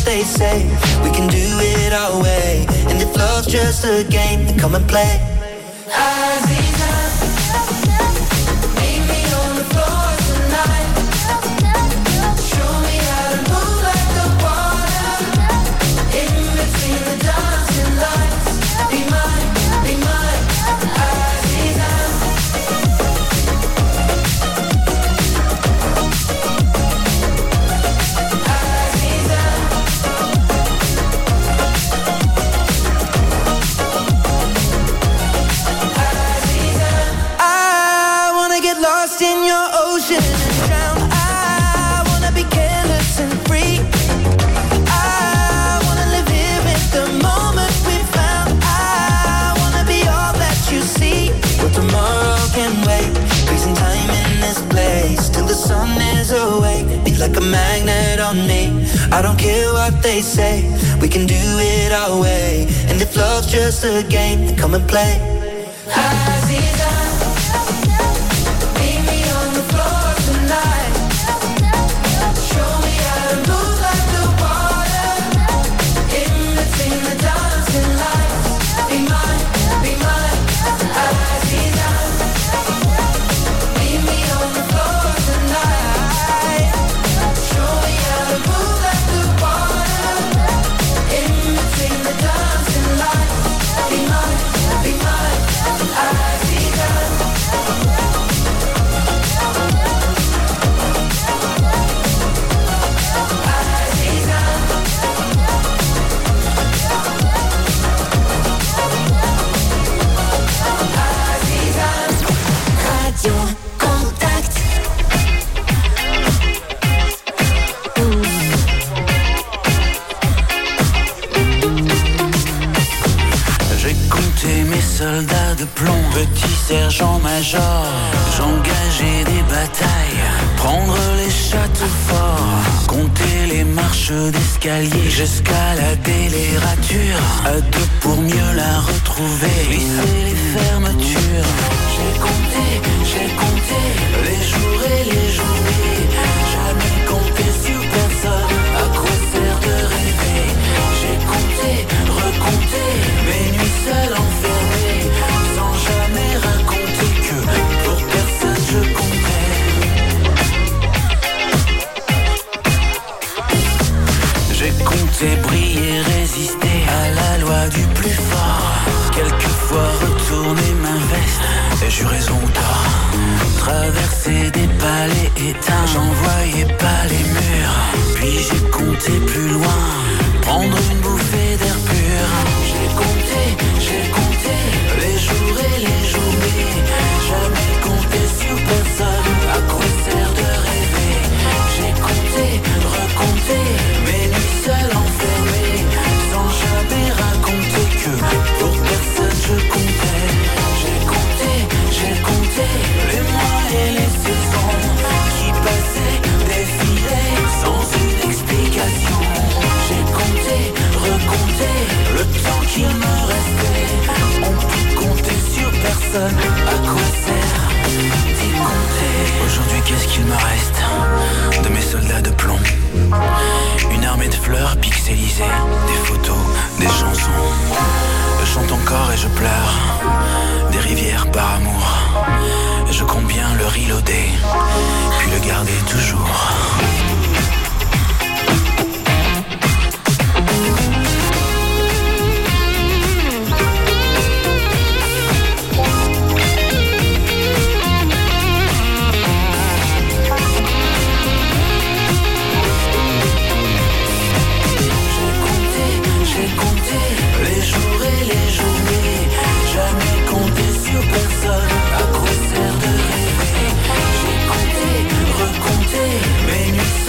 they say. We can do it our way. And if love's just a game, then come and play. Aziza, meet me on the floor tonight. Show me how to move like the water. In between the dancing lights. Be mine, be mine, Aziza. In your ocean and drown. I wanna be careless and free. I wanna live here in the moment we found. I wanna be all that you see. But tomorrow can wait. Freezing time in this place till the sun is awake. Be like a magnet on me. I don't care what they say. We can do it our way. And if love's just a game, then come and play. Aziza, show me how to move like the water. In between the dancing lights. Be mine, Aziza. Meet me on the floor tonight. Show me how to move like the water. In between the dancing lights. Be mine, Aziza. Soldats de plomb, petit sergent-major, j'engageais des batailles, prendre les châteaux forts, compter les marches d'escalier, j'escaladais les ratures, à deux pour mieux la retrouver, lisser les fermetures. J'ai compté les jours et les journées, jamais compté sur personne, à quoi sert de rêver. J'ai compté, recompté, mes nuits seules enfermées, sans jamais raconter que pour personne je comptais. J'ai compté briller, résister à la loi du plus fort. Quelquefois retourner ma veste et j'eus raison ou tort. Traverser des palais éteints, j'en voyais pas les murs. Puis j'ai compté plus loin, prendre une bouffée d'air pur. J'ai compté les jours et les journées, jamais compté sur personne, à quoi sert de rêver. J'ai compté, recompté, mes nuits seules enfermées, sans jamais raconter que pour personne je comptais. J'ai compté les mois et les saisons qui passaient, défilaient sans une explication. J'ai compté, recompté le temps qu'il me restait. On peut compter sur personne, à quoi sert d'y compter. Aujourd'hui qu'est-ce qu'il me reste de mes soldats de plomb? Une armée de fleurs pixelisées, des photos, des chansons. Je chante encore et je pleure, des rivières par amour. Je compte bien le reloader, puis le garder toujours. J'ai compté les jours et les journées, jamais compté sur personne, à quoi sert de rêver. J'ai compté, recompté, mes nuits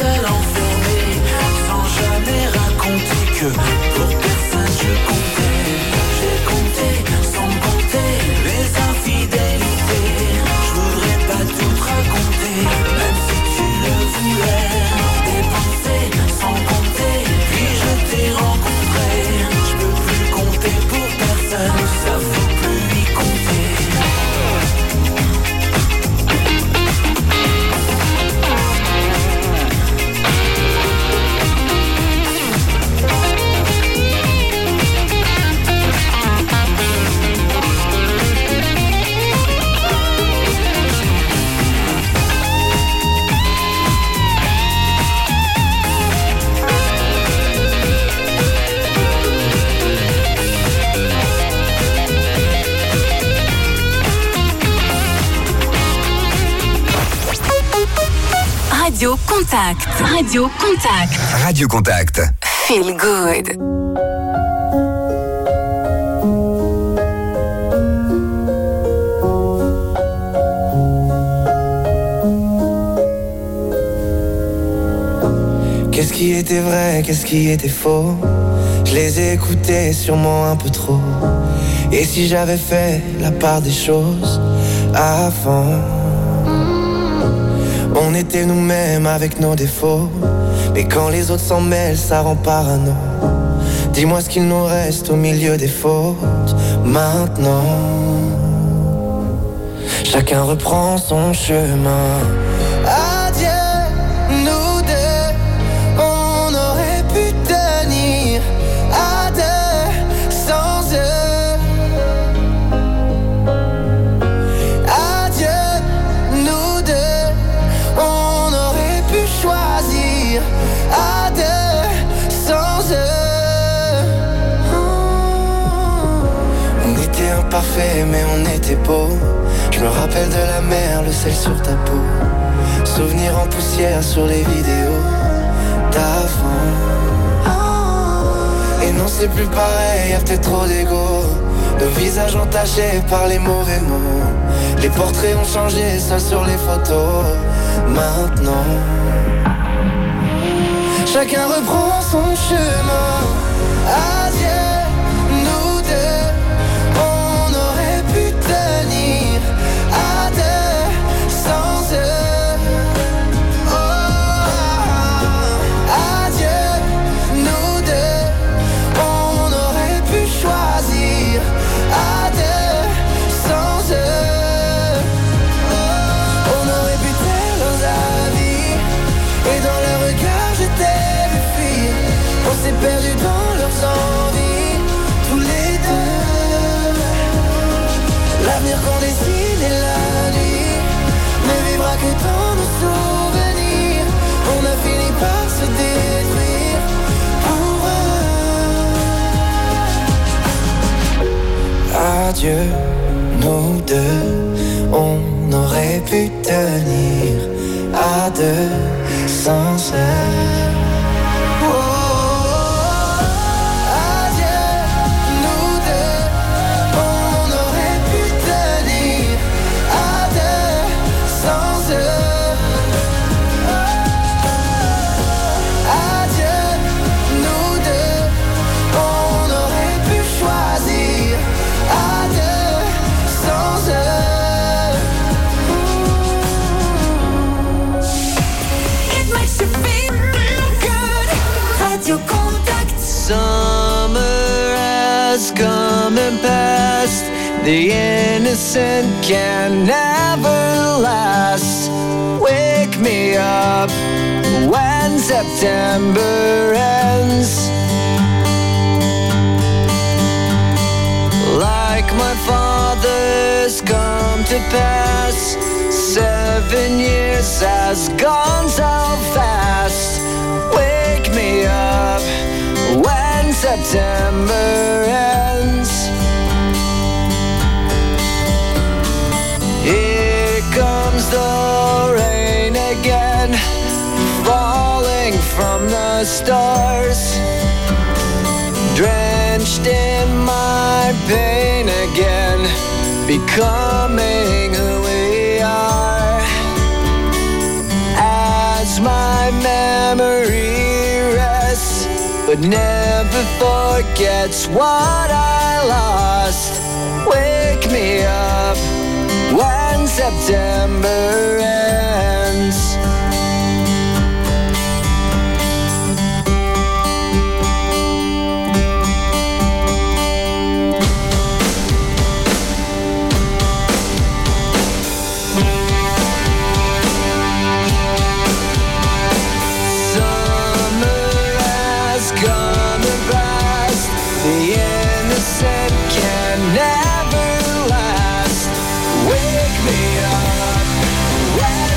Contact. Radio Contact. Radio Contact. Feel good. Qu'est-ce qui était vrai, qu'est-ce qui était faux? Je les ai écoutés sûrement un peu trop. Et si j'avais fait la part des choses avant? On était nous-mêmes avec nos défauts, mais quand les autres s'en mêlent, ça rend parano. Dis-moi ce qu'il nous reste au milieu des fautes maintenant. Chacun reprend son chemin. Adieu, nous deux, on aurait pu tenir à deux sans eux. Adieu, nous deux, on aurait pu choisir à deux sans eux. On était imparfaits mais on était beaux. Je me rappelle de la mer, le sel sur ta peau. Souvenirs en poussière sur les vidéos d'avant. Et non c'est plus pareil, y'a peut-être trop d'ego. Nos visages entachés par les mauvais mots. Les portraits ont changé, ça sur les photos. Maintenant chacun reprend son chemin. Adieu, nous deux, on aurait pu tenir à deux sans eux. Adieu, nous deux, on aurait pu choisir à deux sans eux. On aurait pu taire leurs avis et dans leur regard je t'ai vu fuir. On s'est perdu dans leurs envies, tous les deux. L'avenir qu'on dessine est la nuit, ne vivra que dans nos souvenirs. On a fini par se détruire pour eux. Adieu, nous deux, on aurait pu tenir à deux sans eux. Summer has come and passed. The innocent can never last. Wake me up when September ends. Like my father's come to pass. 7 years has gone so fast. Wake me up when September ends. Here comes the rain again, falling from the stars, drenched in my pain again, becoming who we are. As my memory rests, but never forgets what I lost. Wake me up when September ends. Never last. Wake me up when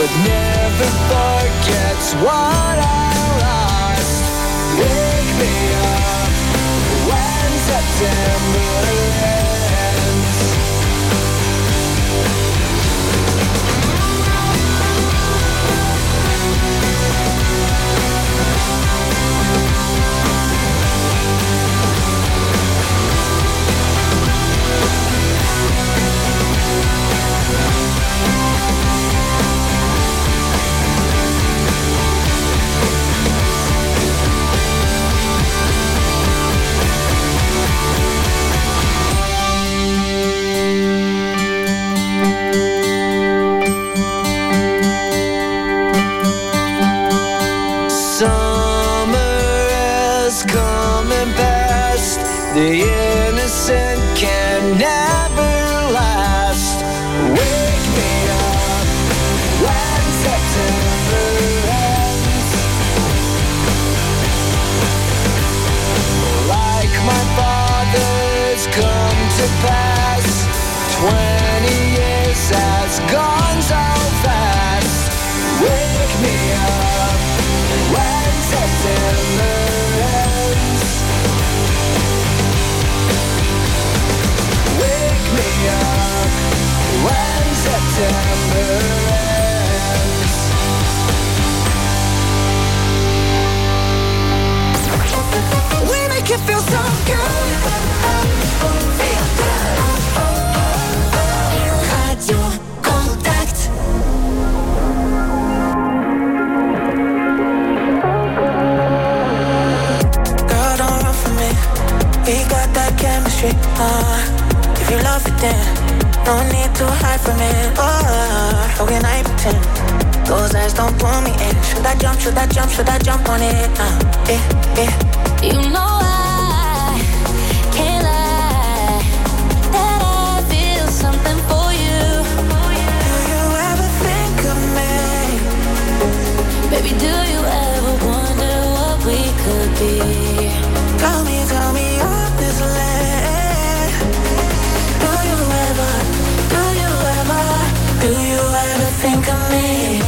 but never forgets what I lost. Wake me up when September ends. The innocent can never last. Wake me up when September ends. Like my father's come to pass, 20 years has gone so fast. Wake me up when September ends. Wake me up when September ends. We make it feel so good. Feel good. Radio Contact. Girl, don't run from me. We got that chemistry. If you love it, then no need to hide from it. Oh, how can I pretend? Those eyes don't pull me in. Should I jump? Should I jump? Should I jump on it? You know I can't lie that I feel something for you. Do you ever think of me? Baby, do you ever wonder what we could be? Tell me honestly. Do you ever think of me?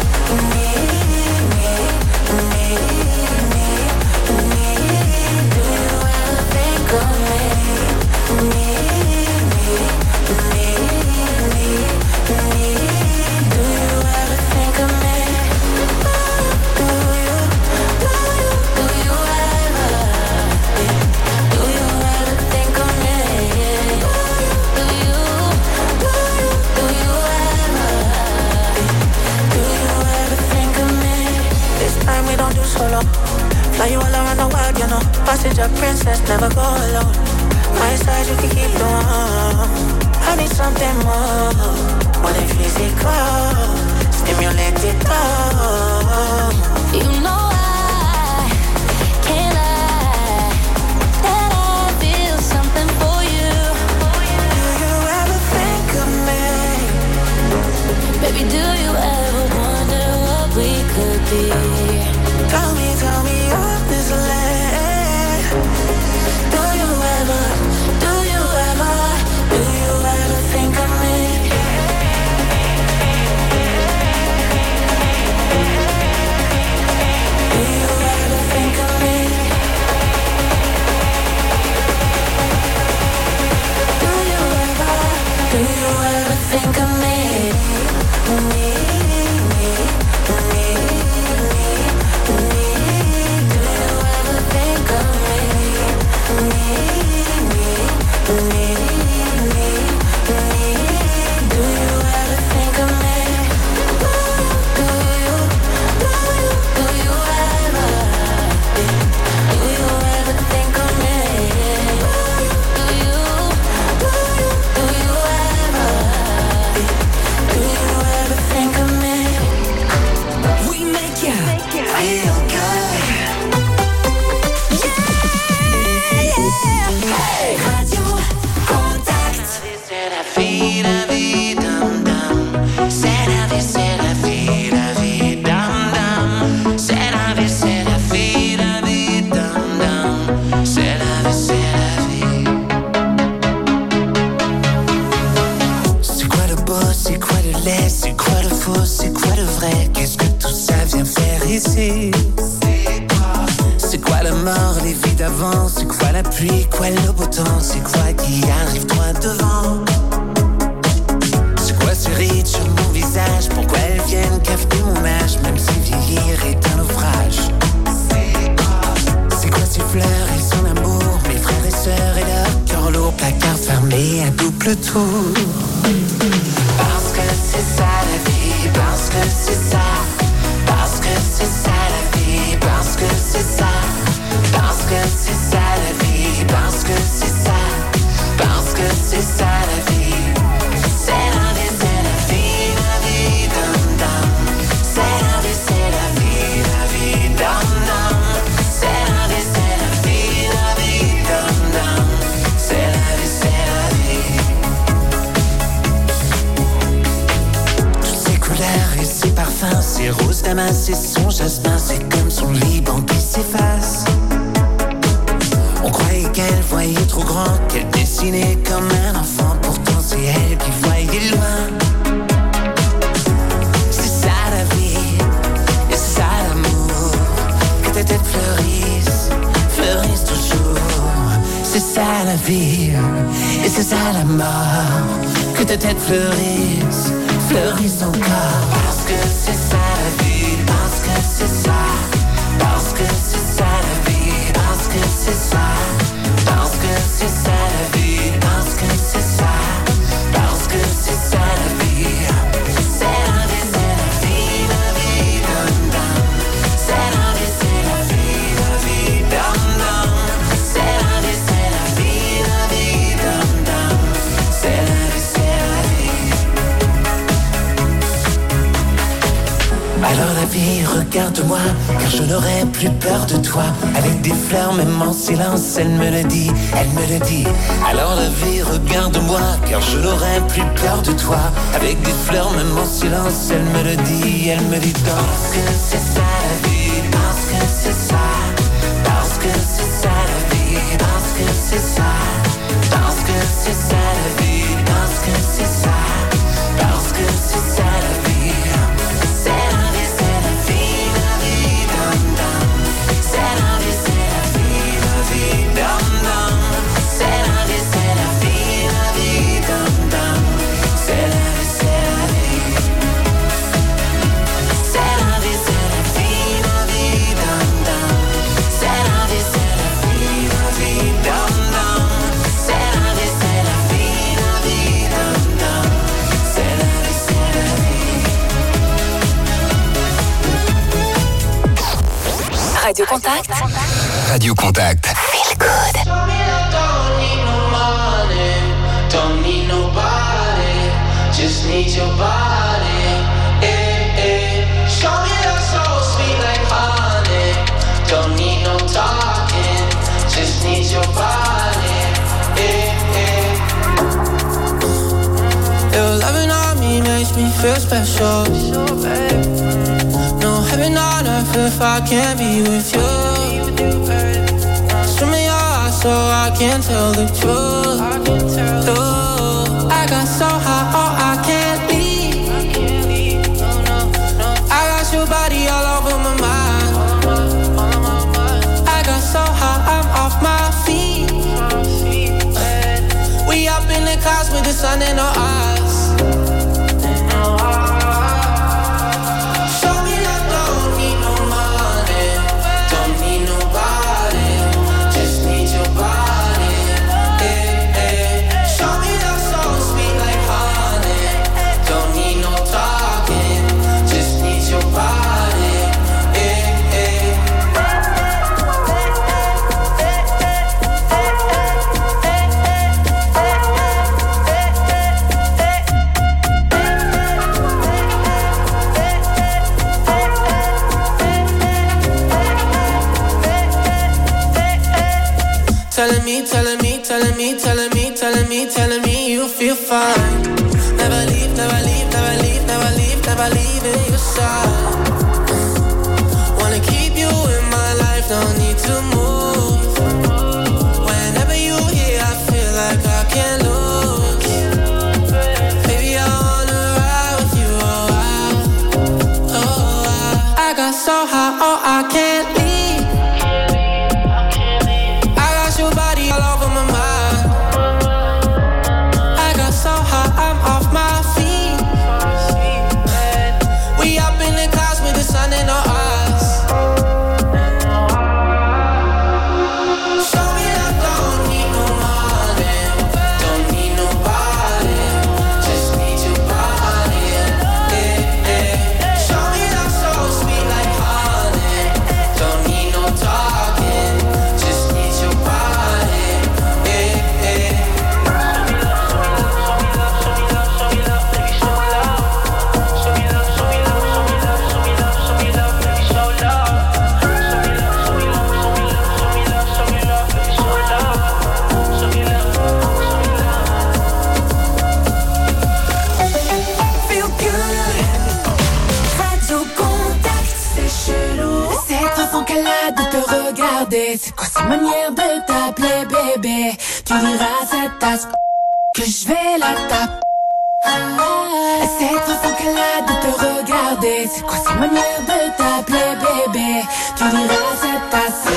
Fly you all around the world, you know. Passenger princess, never go alone. My side, you can keep the one. I need something more than physical. Stimulate it all. You know I can't lie that I feel something for you. Do you ever think of me? Baby, do you ever wonder what we could be? Tell me honestly. Do you ever think of me? Do you ever think of me? Do you ever think of me? Think of me. quoi la pluie, quoi le beau temps, c'est quoi qui arrive droit devant? C'est quoi ces rides sur mon visage? Pourquoi elles viennent cafeter mon âge? Même si vieillir est un naufrage. C'est quoi ces fleurs et son amour? Mes frères et sœurs et leur cœur lourd, placard fermé à double tour. Parce que c'est ça la vie, parce que c'est ça. Parce que c'est ça la vie, parce que c'est ça. Parce que c'est ça la vie, parce que c'est ça. Parce que c'est ça la vie. C'est la vie, la vie, dum dum. C'est la vie, dum dum. C'est la vie, dum dum. C'est la vie. Toutes ces couleurs et ces parfums, ces roses damas et son jasmin, c'est comme son Liban qui s'efface. On croyait qu'elle voyait trop grand, qu'elle dessinait comme un enfant. Pourtant c'est elle qui voyait loin. C'est ça la vie, et c'est ça l'amour. Que tes têtes fleurissent, fleurissent toujours. C'est ça la vie, et c'est ça la mort. Que tes têtes fleurissent, fleurissent encore. Parce que c'est ça la vie, parce que c'est ça. Parce que c'est ça la vie, parce que c'est ça. Parce que c'est ça la vie, parce que c'est ça. Parce que c'est ça la vie. C'est la vie, dum dum. C'est la vie, dum dum. C'est la vie, dum dum. C'est la vie. Alors la vie, regarde-moi, car je n'aurai plus peur de toi. Avec des fleurs, même en silence, elle me le dit, elle me le dit. Alors la vie, regarde-moi, car je n'aurai plus peur de toi. Avec des fleurs, même en silence, elle me le dit, elle me dit. Parce que c'est ça la vie, parce que c'est ça. Parce que c'est ça la vie, parce que c'est ça. Parce que c'est ça la vie, parce que c'est ça. Parce que c'est ça la vie. C'est la vie, dum dum. C'est la vie, dum dum. C'est la vie, dum dum. C'est la vie, c'est la vie. Dum dum. C'est la vie, dum dum. C'est la vie, dum dum. C'est la vie. Radio Contact. Radio Contact. Feel good. Don't need no money, don't need nobody, just need your body. Show me that soul sweet like honey. Don't need no talking, just need your body. Your loving on me makes me feel special. No heaven on earth if I can't be with you. Swim in your eyes so I can tell the truth. I got so high, oh I can't leave. I got your body all over my mind. I got so high, I'm off my feet. We up in the clouds with the sun in our eyes. Telling me you feel fine. Never leave, never leave, never leave, never leave, never leaving your side. Wanna keep you in my life, don't need to move. Whenever you here, I feel like I can't lose. Baby, I wanna ride with you a while. I got so high, oh I can't leave. I got your C'est quoi cette manière de t'appeler bébé? Tu diras à cette tasse que je vais la taper. C'est trop fou qu'elle a de te regarder. C'est quoi cette manière de t'appeler bébé? Tu diras à cette tasse.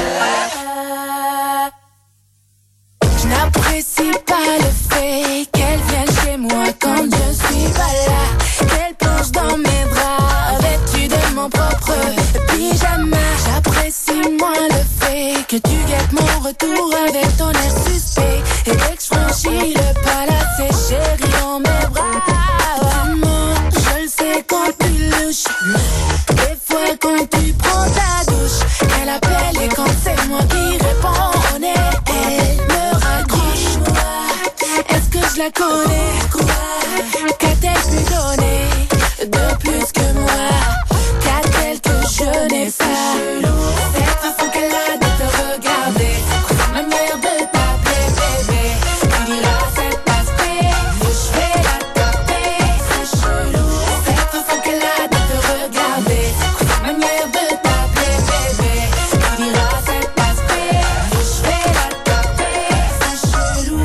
Je n'apprécie pas le fait qu'elle vienne chez moi quand je suis pas là. Qu'elle plonge dans mes draps vêtue de mon propre pyjama. J'apprécie moins le fait que tu guettes mon retour avec ton air suspect. Et dès que je franchis le palace, chérie dans mes bras. Vraiment, je le sais quand tu louches. Des fois quand tu prends ta douche, elle appelle et quand c'est moi qui réponds, on est elle me raccroche. Est-ce que je la connais? Qu'a-t-elle pu donner de plus que moi? Qu'a-t-elle que je n'ai pas? Cette façon qu'elle a de te regarder, cette manière de t'appeler bébé, tu diras cet aspect, je vais la taper, c'est chelou. Cette façon qu'elle a de te regarder, cette manière de t'appeler bébé, tu diras cet aspect, je vais la taper, c'est chelou.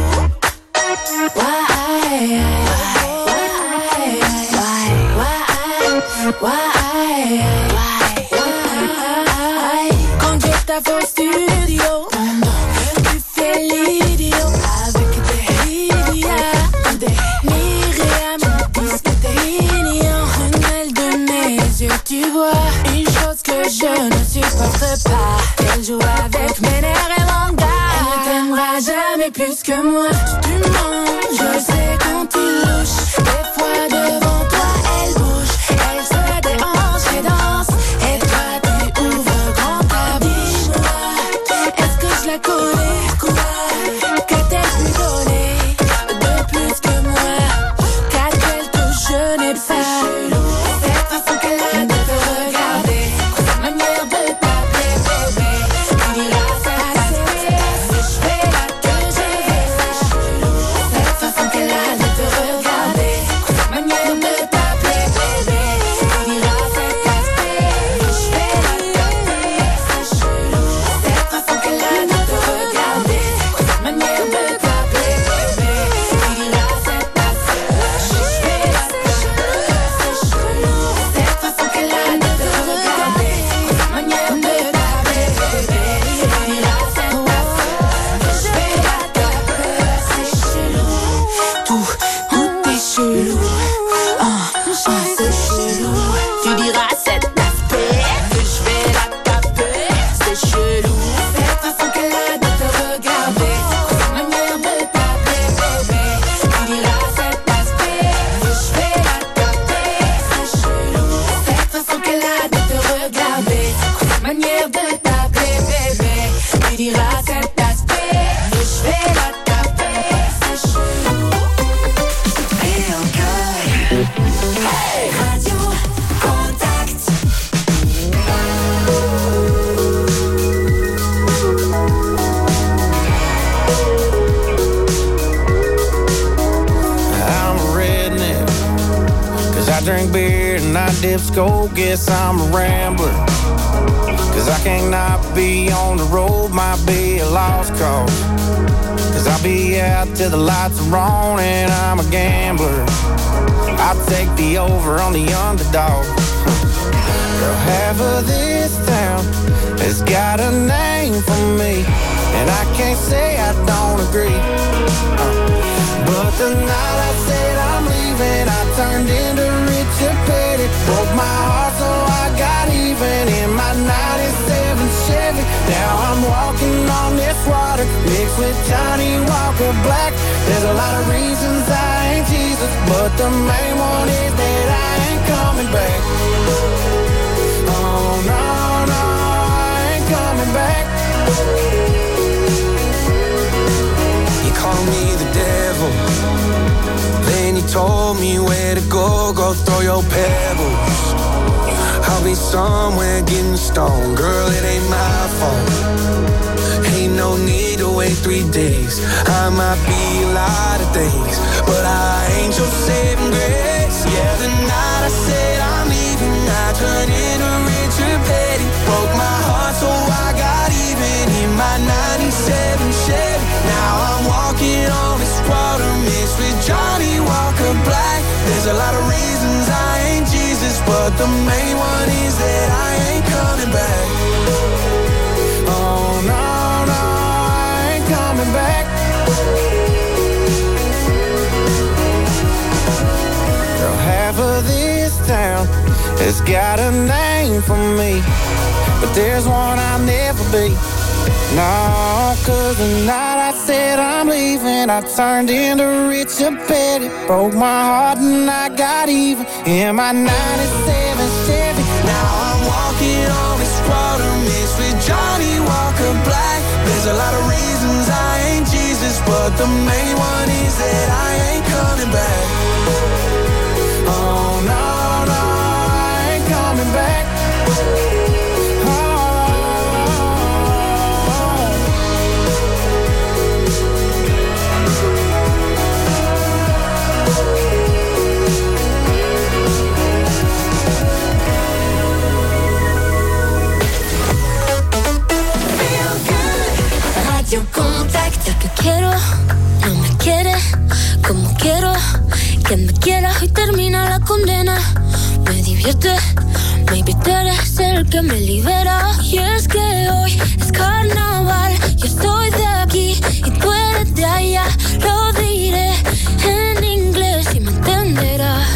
Quand je t'avoue au studio, tu fais l'idiot avec des idiots, des Myriam, disent que t'es mignon. Une de mes yeux, tu vois une chose que je ne supporte pas, qu'elle joue avec mes nerfs et mon gars. Elle ne t'aimera jamais plus que moi. Tu mens, je sais quand tu louches. Des fois devant toi elle bouge, elle se déhanche et danse. Et toi tu ouvres grand ta biche. Est-ce que je la connais? Qu'a-t-elle pu donner de plus que moi? Qu'a-t-elle que je n'ai pas? Cette façon qu'elle a de te regarder, cette manière de t'appeler bébé, tu diras c'est assez. Je fais la que j'ai cette façon qu'elle a de te regarder, cette manière de t'appeler bébé, tu diras c'est assez. Je fais la que c'est chelou. Cette façon qu'elle a de te regarder, cette manière de t'appeler bébé, tu diras c'est assez. Je fais la que c'est chelou. Cette façon qu'elle a de te regarder, cette manière de t'appeler bébé, tu diras c'est assez. Je fais la que c'est chelou. Tout est chelou. C'est chelou. Tu diras cet aspect que je vais la taper. C'est chelou. Cette façon qu'elle a de te regarder, cette manière de t'appeler bébé, tu diras cet aspect que je vais la taper. C'est chelou. Cette façon qu'elle a de te regarder, cette manière de t'appeler bébé, tu diras cet aspect que je vais la taper. C'est chelou. Feel good. Hey, Radio Contact. I'm a redneck, 'cause I drink beer and I dip skull. Guess I'm a rambler, 'cause I can't not be on the road. Might be a lost cause, 'cause I'll be out till the lights are on. And I'm a gambler, I take the over on the underdog. Girl, half of this town has got a name for me, and I can't say I don't agree. But the night I said I'm leaving, I turned into Richard Petty. Broke my heart so I got even in my 97 Chevy. Now I'm walking on this water, mixed with Johnny Walker Black. There's a lot of reasons I ain't Jesus, but the main one is that I ain't coming back. Oh no, no, I ain't coming back. You call me the devil, then you told me where to go throw your pebbles. I'll be somewhere getting stoned, girl, it ain't my fault. Ain't no need to wait 3 days, I might be a lot of things, but I ain't your saving grace. Yeah, the night I said I'm leaving, I turned into Richard Petty. Broke my heart so I got even in my 97 Chevy. Now I'm walking on this water mixed with Johnny Walker Black. There's a lot of reasons I ain't Jesus, but the main one is that I ain't coming back. Oh no, no, I ain't coming back. Girl, half of this town has got a name for me, but there's one I'll never be. No, cause the night I said I'm leaving, I turned into Richard Petty, broke my heart and I got even in my 97 Chevy. Now I'm walking on this water mixed with Johnny Walker Black. There's a lot of reasons I ain't Jesus, but the main one is that I ain't coming back. Oh no, no, I ain't coming back. Radio Contact. El que quiero no me quiere como quiero que me quieras. Hoy termina la condena. Me divierte, maybe tú eres el que me libera. Y es que hoy es carnaval. Yo soy de aquí y tú eres de allá. Lo diré en inglés y me entenderás.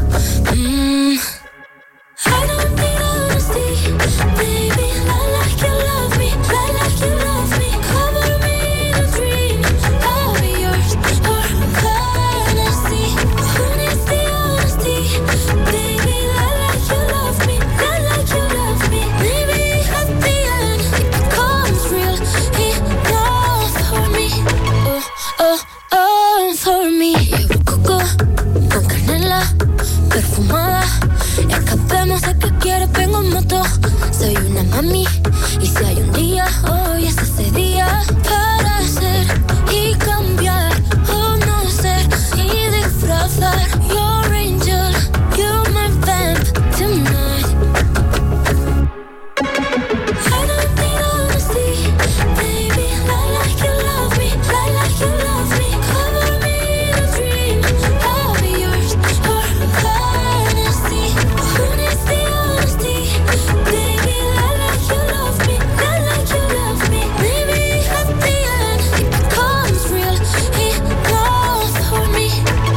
I don't need honesty, baby. I like you love me, I like you love me. Cover me in a dream, I'll be yours for fantasy. Who needs the honesty, baby? I like you love me, I like you love me. Maybe at the end it becomes real enough for me. Oh, oh, oh, for me. Llevo coco con canela perfumada. Escapemos de que quieres, vengo en moto. Soy una mami y si hay un día, hoy es ese día. Para ser y cambiar, o no ser y disfrazar. Your angel, you're my vamp tonight. I don't need honesty, baby. I like you love me, I like you love me. Cover me in a dream, I'll be yours for fantasy. Who needs the honesty, baby? I like you love me, I like you love me. Maybe at the end it becomes real enough for me.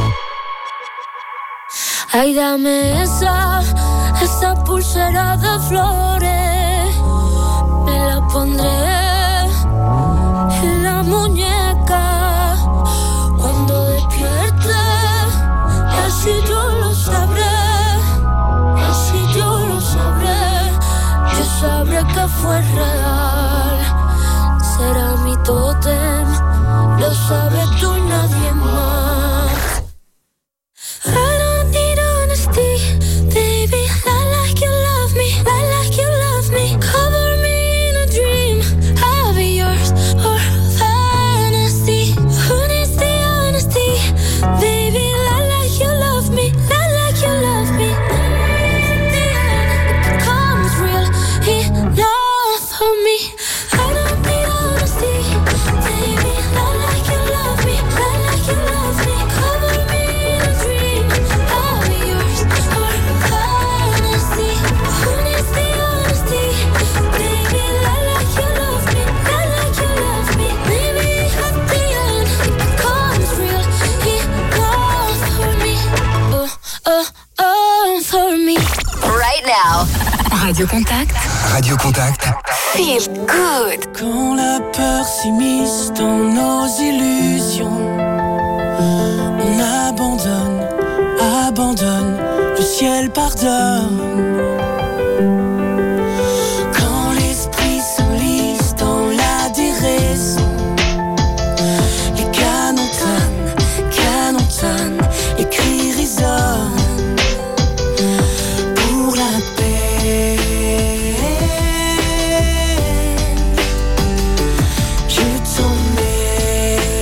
Ay, dame esa pulsera de flores. Me la pondré en la muñeca cuando despierte. Así yo lo sabré, así yo lo sabré. Yo sabré que fue real. Será mi tótem, lo sabes tú y nadie más. I don't need honesty, baby. I like you love me, I like you love me. Cover me in a dream, I'll be yours for fantasy. Who needs the honesty, baby? I like you love me, I like you love me. At the end it becomes real enough for me. I don't need honesty, baby. I like you love me, I like you love me. Cover me in a dream, I'll be yours for fantasy. Who needs the honesty, baby? I like you love me, I like you love me. Maybe at the end it becomes real enough for me. Oh, oh, oh, for me. Right now. Radio Contact. Radio Contact. Feel good. Quand la peur s'immisce dans nos illusions, on abandonne, abandonne, le ciel pardonne. Quand l'esprit s'enlise dans la déraison, les canons tonnent, les cris résonnent pour la paix. Je t'emmène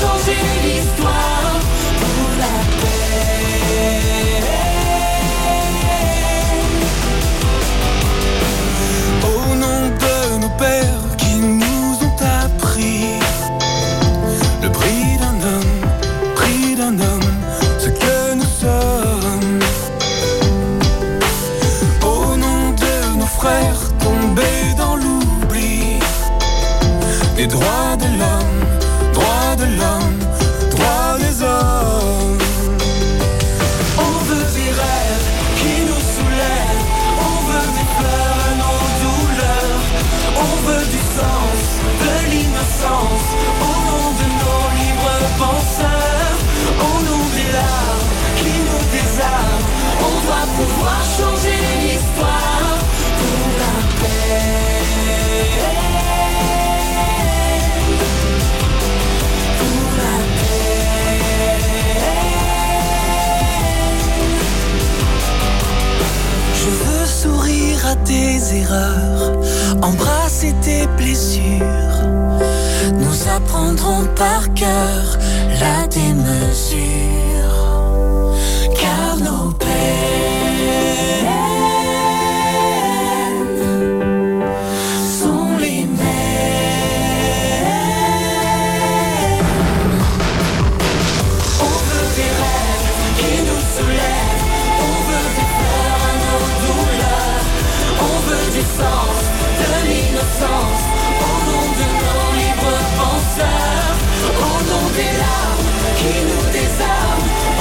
changer l'histoire pour la paix. Au nom de nos pères qui nous ont appris le prix d'un homme, ce que nous sommes. Au nom de nos frères tombés dans l'oubli, des droits de l'homme, droits de l'homme, droits des hommes. On veut des rêves qui nous soulèvent, on veut des fleurs à nos douleurs, on veut du sens, de l'innocence, au nom de nos libres penseurs, au nom des larmes qui nous désarment. On doit pouvoir changer l'histoire pour la paix. Pour la paix. Je veux sourire à tes erreurs, embrasser tes blessures. Nous apprendrons par cœur la démesure, car nos peines sont les mêmes. On veut des rêves qui nous soulèvent, on veut des fleurs à nos douleurs, on veut du sens, de l'innocence, au nom de nos libres penseurs, au nom des larmes qui nous désarment.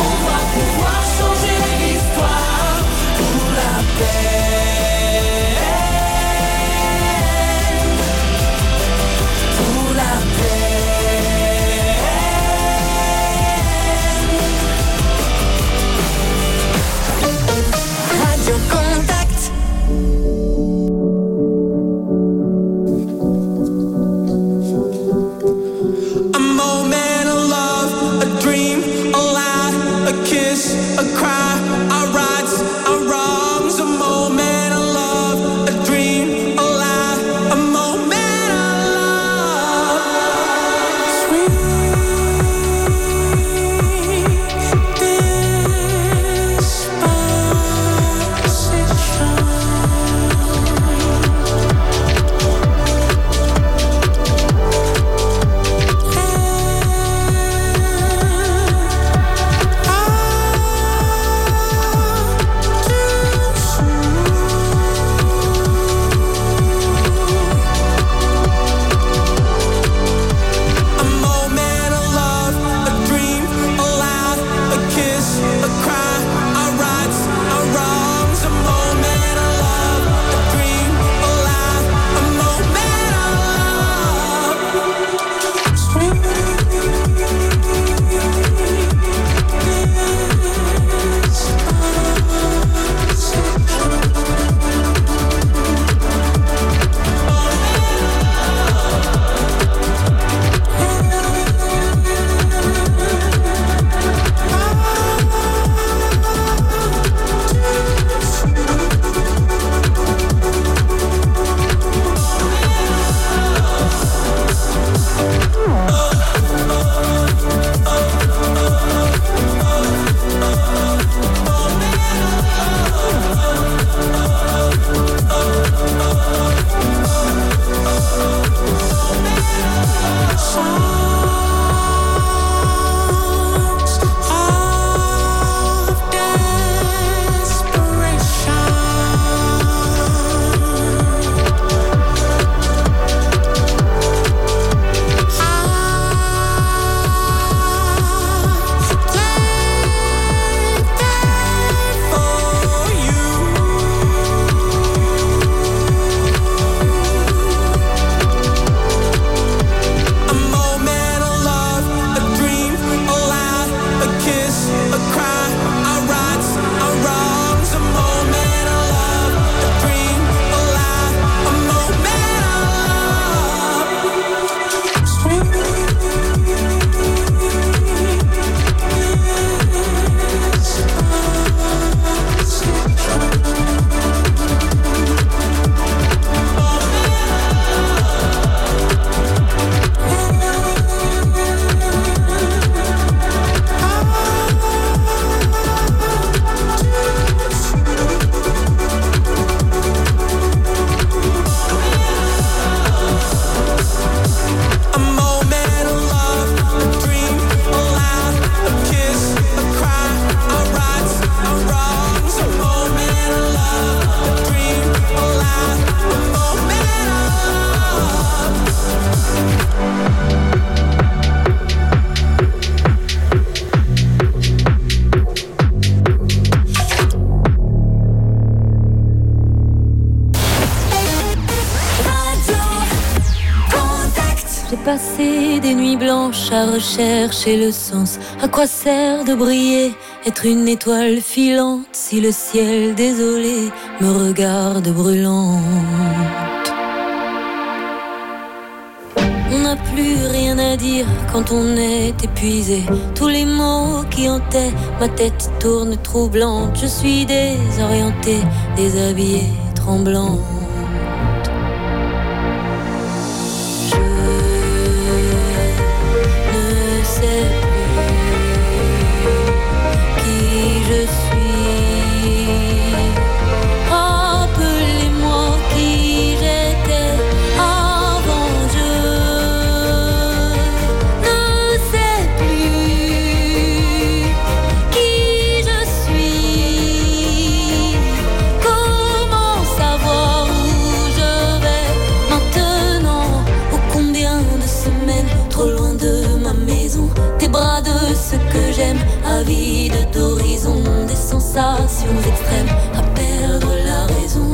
passer des nuits blanches à rechercher le sens. À quoi sert de briller, être une étoile filante, si le ciel désolé me regarde brûlante? On n'a plus rien à dire quand on est épuisé. Tous les mots qui hantaient ma tête tournent troublante. Je suis désorientée, déshabillée, tremblante. Avide d'horizon, des sensations extrêmes, à perdre la raison.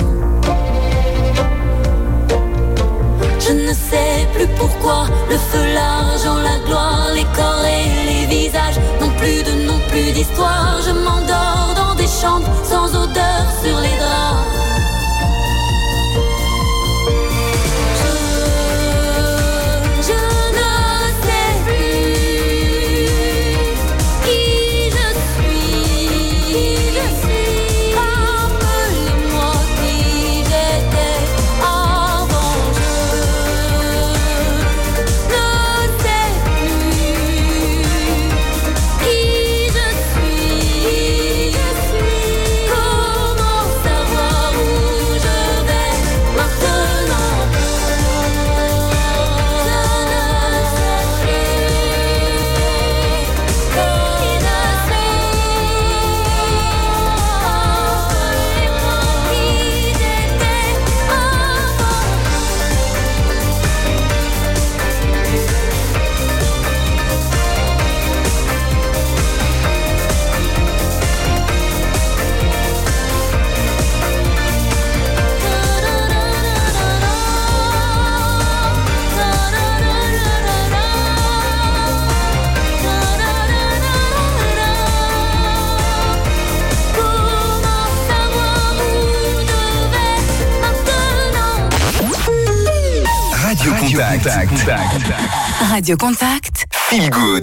Je ne sais plus pourquoi, le feu, l'argent, la gloire, les corps et les visages n'ont plus de nom, plus d'histoire. Je m'endors dans des chambres sans odeur sur les draps. Radio Contact. Feel good.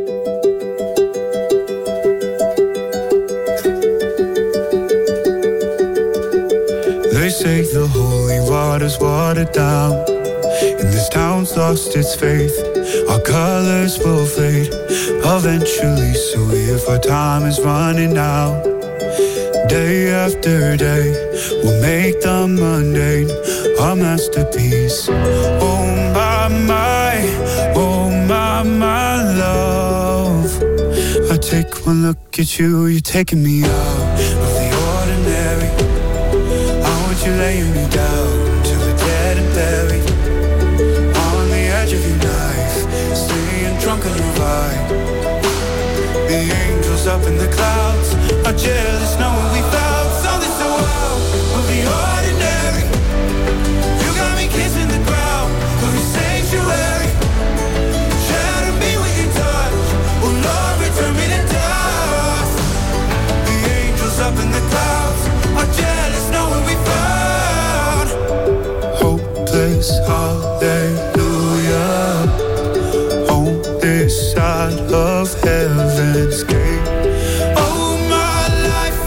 They say the holy water's watered down, and this town's lost its faith. Our colors will fade eventually, so if our time is running out, day after day, we'll make the mundane our masterpiece. Oh my, oh my love. I take one look at you, you're taking me out of the ordinary. I want you laying me down till we're dead and buried, on the edge of your knife, staying drunk on your vibe. The angels up in the clouds are jealous knowing we found something so out of the ordinary. You got me kissing the ground of your sanctuary. Shatter me with your touch, oh Lord, return me to dust. The angels up in the clouds are jealous knowing we found hopeless hallelujah on this side of heaven's gate. Oh, my life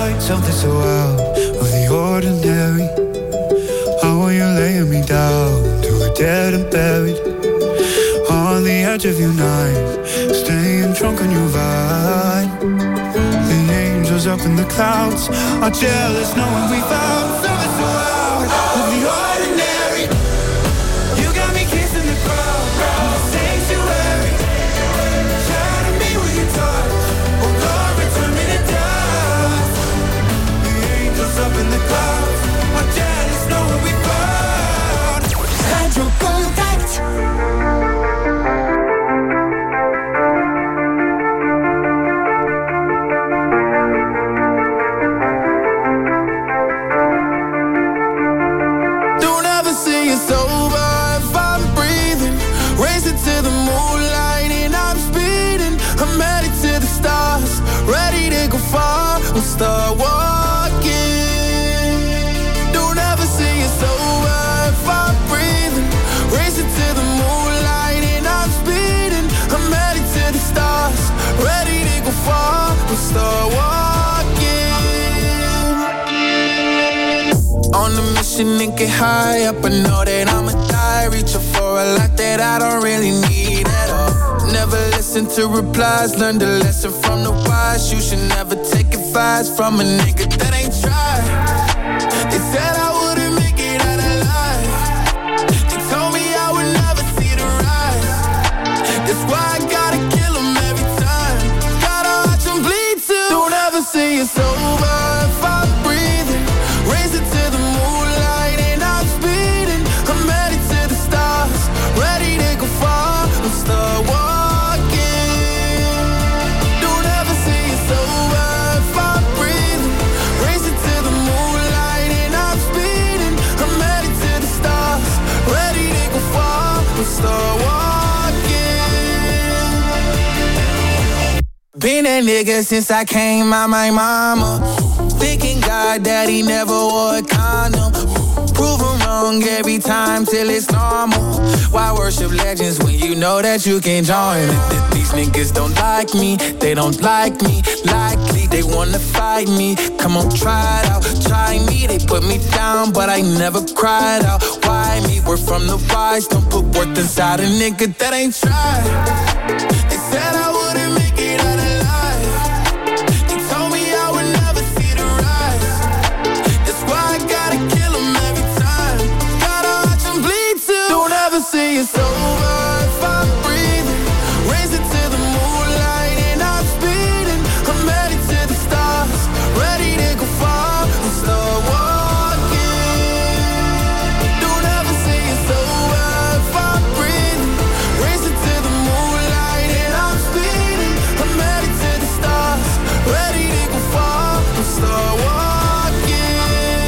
find something so out of the ordinary? How are you laying me down to a dead and buried? On the edge of your night, staying drunk on your vibe. The angels up in the clouds are jealous knowing we found something so out of the ordinary. You got me kissing the crowd in the sanctuary. Shine me with your touch, oh Lord, return me to dust. The angels up in the clouds are jealous knowing we found Radio Contact. Start walking. Don't ever say it's over if I'm breathing. Racing to the moonlight and I'm speeding. I'm headed to the stars, ready to go far. We'll start walking. On a mission and get high up. I know that I'ma die, reaching for a lot that I don't really need at all. Never listen to replies, learn the lesson from the wise. You should never take advice from a nigga that ain't tried. They said I wouldn't make it out alive. They told me I would never see the rise. That's why I gotta kill them every time. Gotta watch them bleed too. Don't ever say it's over if I'm breathing. Racing to the moonlight and I'm speeding. I'm headed to the stars, ready to go far. I'm start walking. Start walking. Been that nigga since I came out my mama. Thinking God that he never wore a condom. Prove him wrong every time till it's normal. Why worship legends when you know that you can join? These niggas don't like me, they don't like me. Likely they wanna fight me. Come on, try it out, try me. They put me down, but I never cried out. Why me? We're from the wise. Don't put worth inside a nigga that ain't tried. They said I wouldn't make it out alive. They told me I would never see the rise. That's why I gotta kill them every time. Gotta watch them bleed too. Don't ever say it's over if I'm breathing. Racing to the moonlight and I'm speeding. I'm headed to the stars, ready to go far. And start walking. Don't ever say it's over if I'm breathing. Racing to the moonlight and I'm speeding. I'm headed to the stars, ready to go far. And start walking.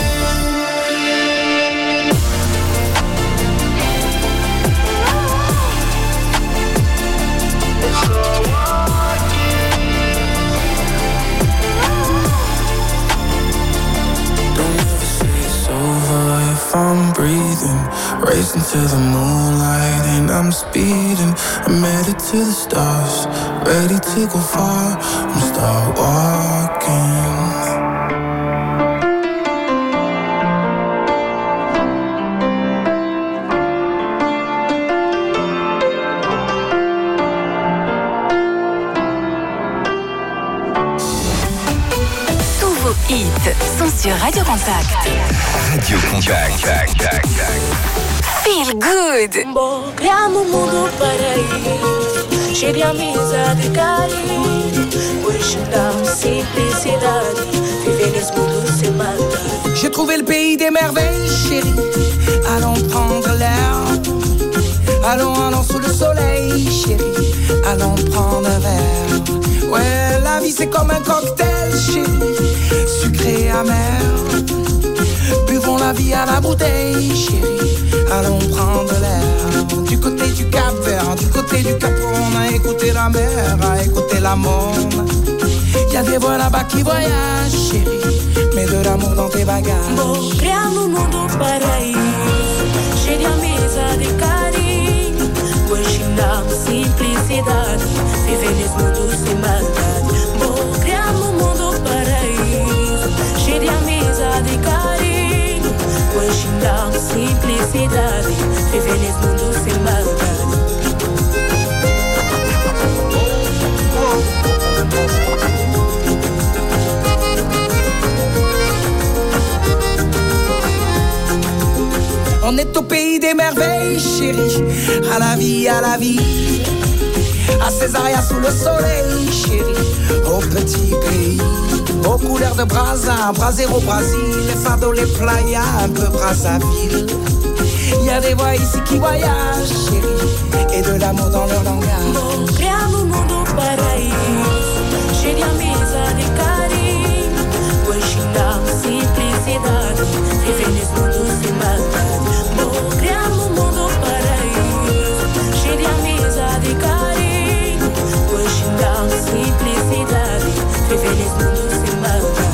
If I'm breathing, racing to the moonlight and I'm speeding. I'm headed to the stars, ready to go far. I'm start walking. Tous vos hits sont sur Radio Contact. Radio Contact. Feel good. Criamos um mundo paraíso, cheio de amizade e carinho. Hoje dá simplicidade, viver nesse mundo sem maldade. J'ai trouvé le pays des merveilles, chérie. Allons prendre l'air. Allons sous le soleil, chérie. Allons prendre un verre. Ouais, la vie c'est comme un cocktail, chérie. Sucré et amer. Buvons la vie à la bouteille, chérie. Allons prendre l'air. Du côté du Cap-Vert, du côté du Cap-Rhône, à écouter la mer, à écouter la monde. Y'a des voix là-bas qui voyagent, chérie. Mets de l'amour dans tes bagages. Criamos um mundo paraíso, cheio de amizade e carinho. Hoje dá simplicidade, viver nesse mundo sem maldade. Criamos um mundo paraíso, merveille, chérie. À la vie, à la vie. À Césaria sous le soleil, chérie. Au petit pays, aux couleurs de Brazza, Brasero, Brésil, les fados, les playas, un peu Brazzaville. Y a des voix ici qui voyagent, chérie, et de l'amour dans leur langage. Criamo um mundo paraíso, cheio de amizade e carinho. Hoje dá simplicidade, viver nesse mundo sem maldade. Criamo um mundo paraíso, cheio de amizade e carinho. Hoje dá simplicidade, viver nesse mundo sem maldade.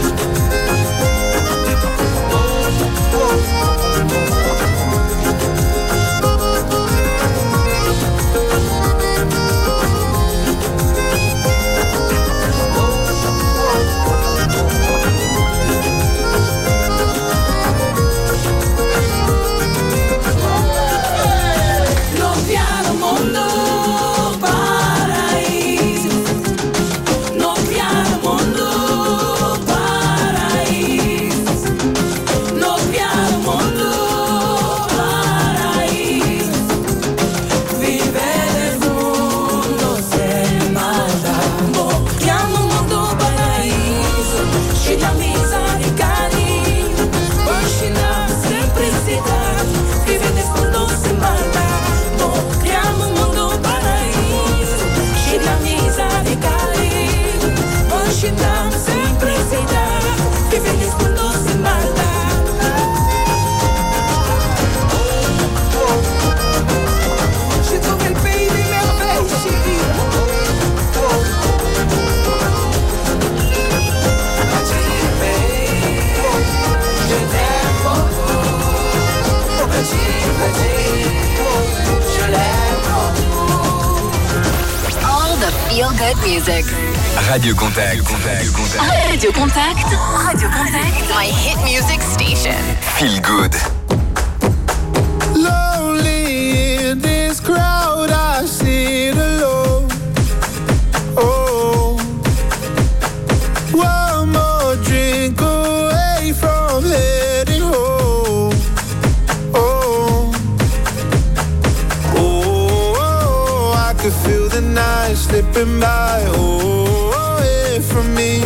Feel-good music. Radio Contact. Radio Contact. Radio Contact. My hit music station. Feel good. Lonely in this crowd, I sit alone. Oh, one more drink away from heading home. Oh, I could feel the night slipping by. Away from me.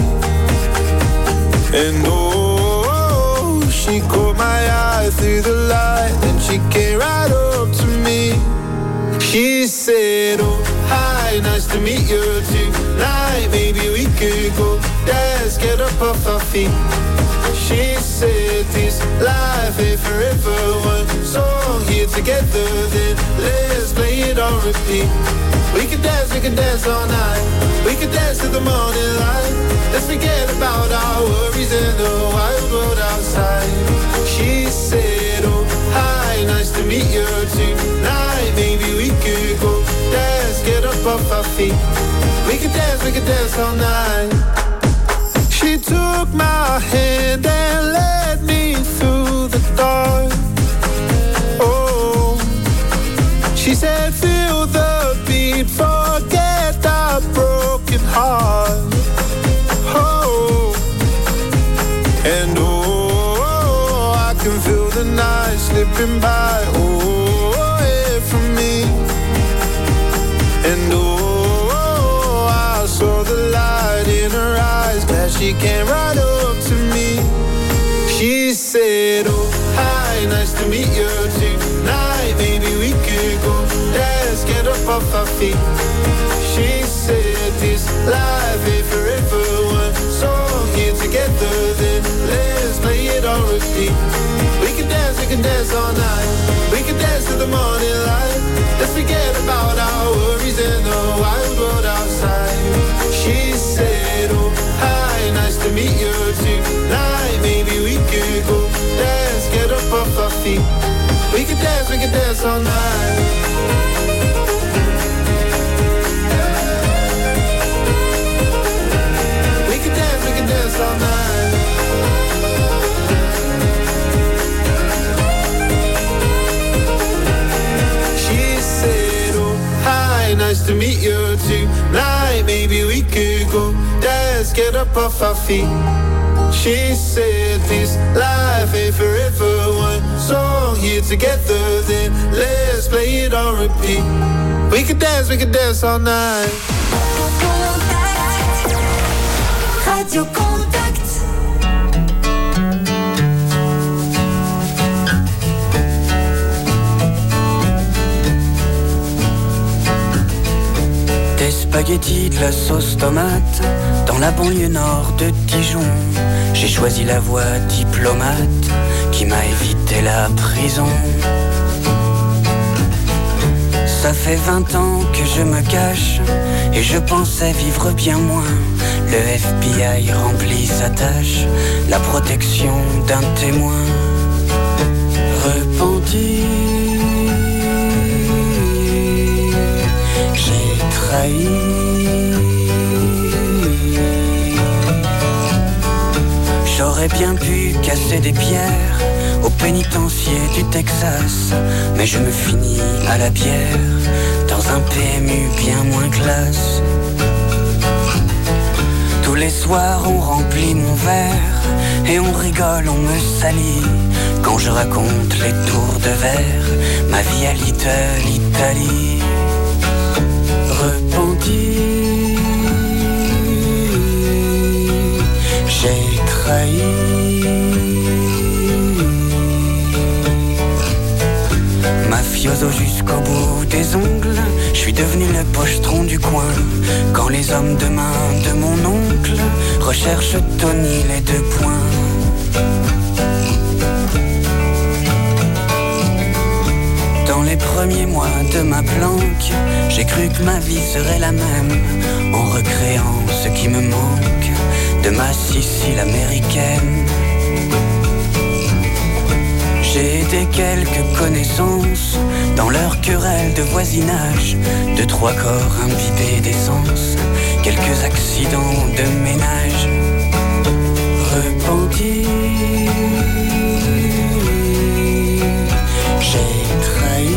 And she caught my eye through the light, and she came right up to me. She said, oh, hi, nice to meet you tonight. Maybe we could go dance, get up off our feet. She said, this life ain't forever. One song here together, then let's play it on repeat. We can dance all night. We can dance to the morning light. Let's forget about our worries and the wild world outside. She said, oh, hi, nice to meet you tonight. Maybe we could go dance, get up off our feet. We can dance all night. She took my hand and led me through the dark. Oh, she said, feel the beat, forget our broken heart. Oh, and I can feel the night slipping by. Away from me. And I saw the light in her eyes. Glad she came right up to me. She said, oh, hi, nice to meet you tonight. Maybe we could go dance, get up off our feet. She said, this life ain't forever. One song here together, then let's play it on repeat. We can dance all night. We can dance to the morning light. Let's forget about our worries and the wild world outside. She said, oh, hi, nice to meet you tonight. Maybe we could go dance, get up off our feet. We can dance all night. We can dance all night. She said, oh, hi, nice to meet you tonight. Maybe we could go dance, get up off our feet. She said this life ain't forever. One song here together, then let's play it on repeat. We could dance all night. Radio Contact. Des spaghettis, de la sauce tomate, dans la banlieue nord de Dijon. J'ai choisi la voie diplomate qui m'a évité la prison. Ça fait 20 ans que je me cache et je pensais vivre bien moins. Le FBI remplit sa tâche, la protection d'un témoin. Repenti, j'ai trahi. J'aurais bien pu casser des pierres au pénitencier du Texas, mais je me finis à la bière dans un PMU bien moins classe. Tous les soirs on remplit mon verre et on rigole, on me salit quand je raconte les tours de verre, ma vie à Little Italy. Repenti, j'ai trahi. Mafioso jusqu'au bout des ongles, je suis devenu le pochetron du coin. Quand les hommes de main de mon oncle recherchent Tony les 2 points. Dans les premiers mois de ma planque, j'ai cru que ma vie serait la même, en recréant ce qui me manque de ma Sicile américaine. J'ai aidé quelques connaissances dans leur querelle de voisinage, 2-3 corps imbibés d'essence, quelques accidents de ménage. Repenti, j'ai trahi.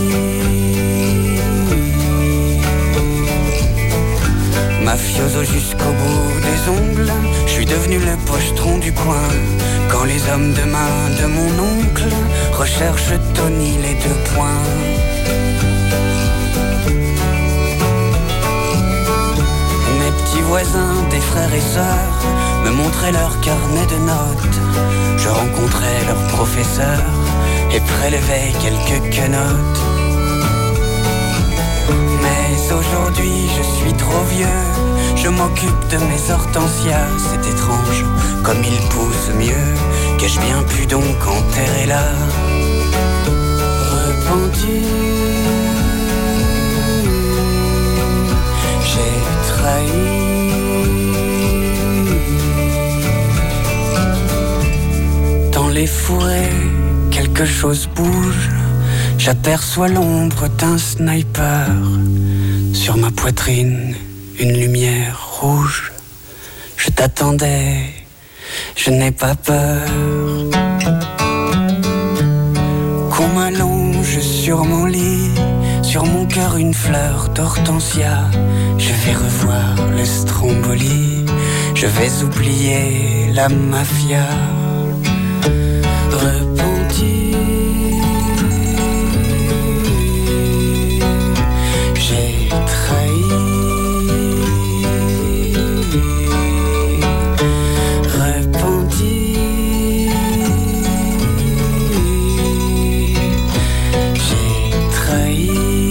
Mafioso jusqu'au bout des ongles, je suis devenu le pochetron du coin. Quand les hommes de main de mon oncle recherchent Tony les 2 points. Mes petits voisins, des frères et sœurs, me montraient leur carnet de notes. Je rencontrais leurs professeurs et prélevais quelques quenottes. Mais aujourd'hui je suis trop vieux, je m'occupe de mes hortensias. C'est étrange, comme ils poussent mieux, qu'ai-je bien pu donc enterrer là. Repenti, j'ai trahi. Dans les fourrés, quelque chose bouge. J'aperçois l'ombre d'un sniper. Sur ma poitrine, une lumière rouge. Je t'attendais, je n'ai pas peur. Qu'on m'allonge sur mon lit, sur mon cœur une fleur d'hortensia. Je vais revoir le Stromboli, je vais oublier la mafia. Repenti, j'ai trahi. Repenti, j'ai trahi.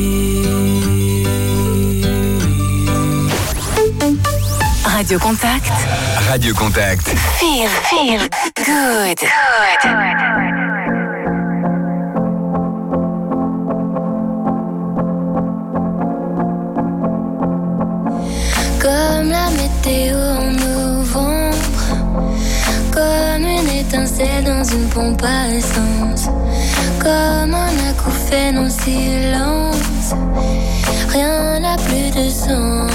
Radio Contact. Radio Contact. Feel good. Comme la météo en novembre, comme une étincelle dans une pompe à essence, comme un acouphène en silence, rien n'a plus de sens.